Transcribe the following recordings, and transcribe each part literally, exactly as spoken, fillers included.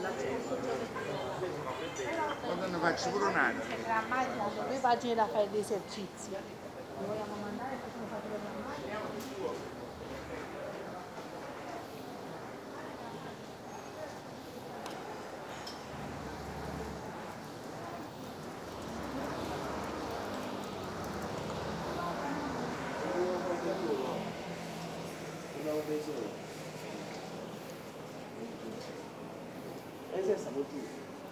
Quando ne faccio pure un'altra. Ormai sono due pagine da fare di esercizi. Lo vogliamo mandare così lo fate programmare? Ese è stato giù.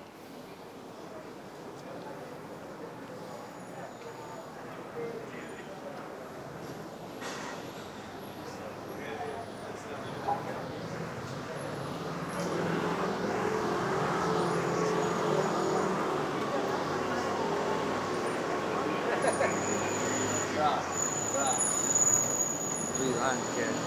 Bravo, bravo. Sì, anche.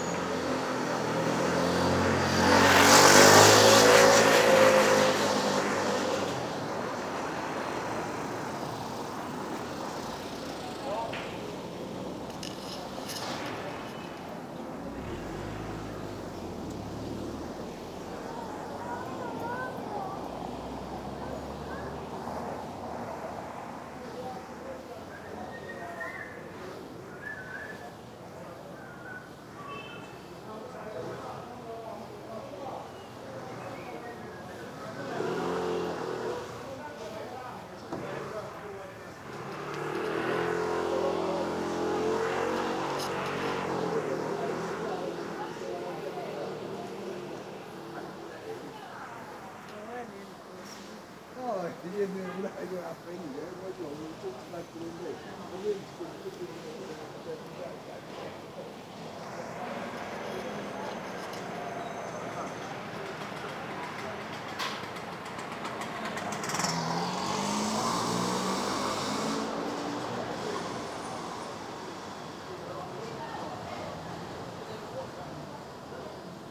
No, viene una a prendere, poi non c'è un